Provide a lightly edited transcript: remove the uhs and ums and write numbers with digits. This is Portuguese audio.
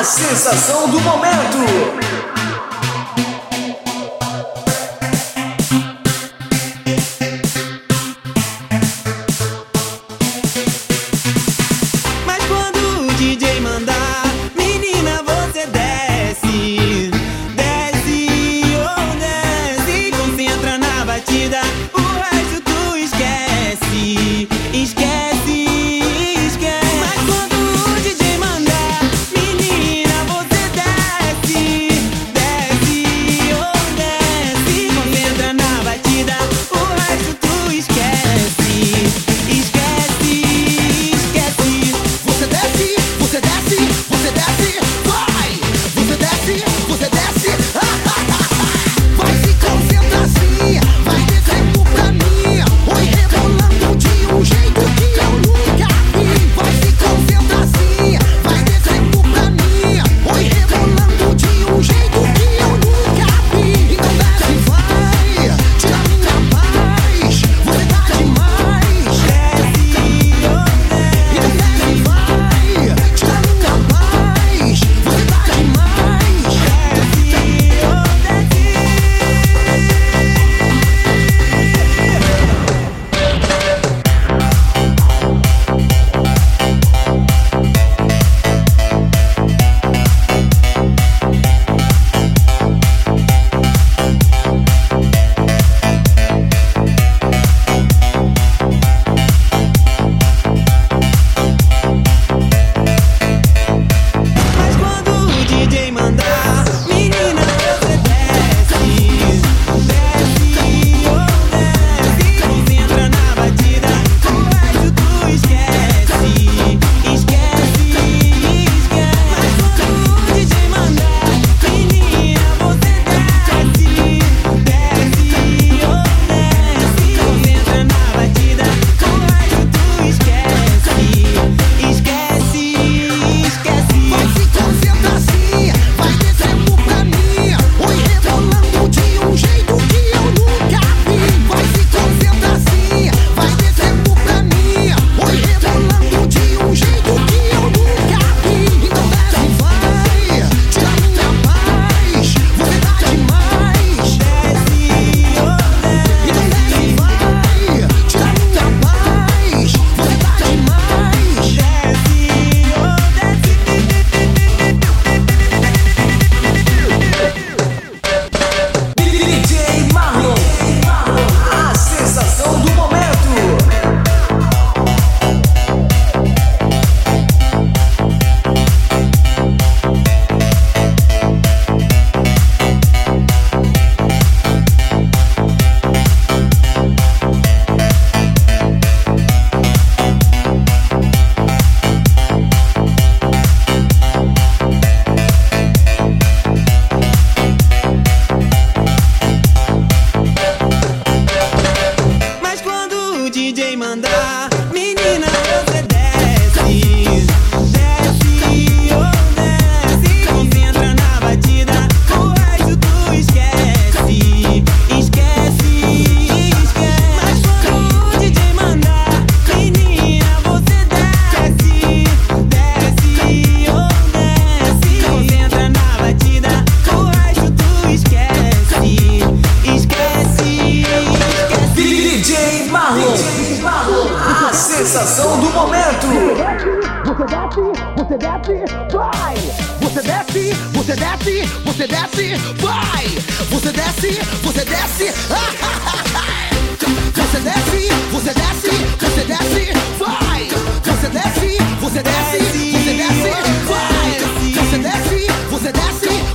sensação do momento. Mas quando o DJ mandar, menina, você desce, desce, oh desce, concentra na batida, o resto tu esquece, esquece, esquece. Mas quando o DJ mandar, menina, você desce, desce, oh desce, concentra na batida, o resto tu esquece, esquece, esquece. Você desce, você desce, você desce, vai! Você desce, você desce, vai se concentra assim, vai descendo pra mim, oi rebolando de um jeito que eu nunca vi. Vai se concentra assim, vai descendo pra mim, oi rebolando de um jeito que eu nunca vi. Então desce e vai, tira minha paz, você tá demais. Desce, oh desce. Então desce e vai, tira minha paz, você tá demais. Mas quando o DJ mandar, menina, você desce, desce, oh desce, concentra na batida, o resto tu esquece, esquece, esquece. Mas quando o DJ mandar, menina, você desce, desce, oh desce, concentra na batida, o resto tu esquece, esquece, esquece. Vai se concentra assim, vai descendo pra mim, oi rebolando de um jeito que eu nunca vi. Vai se concentra assim, vai descendo pra mim, oi rebolando de um jeito que eu nunca vi. Então desce e vai, tira minha paz, você tá demais. Desce, oh desce. Então desce e vai, tira minha paz, você tá demais. Desce, oh desce. DJ Marlon, a sensação do momento. Mas quando o DJ mandar, menina, você desce, desce, oh desce, concentra na batida, o resto tu esquece, esquece, esquece. Mas quando o DJ mandar, menina, você desce, desce, oh desce, concentra na batida, o resto tu esquece, esquece, esquece. DJ Marlon, a sensação do momento. Você desce, vai! Você desce, você desce, você desce, vai! Você desce, você desce, você desce, você desce, você desce, vai! Você desce, você desce, você desce, vai! Você desce, você desce,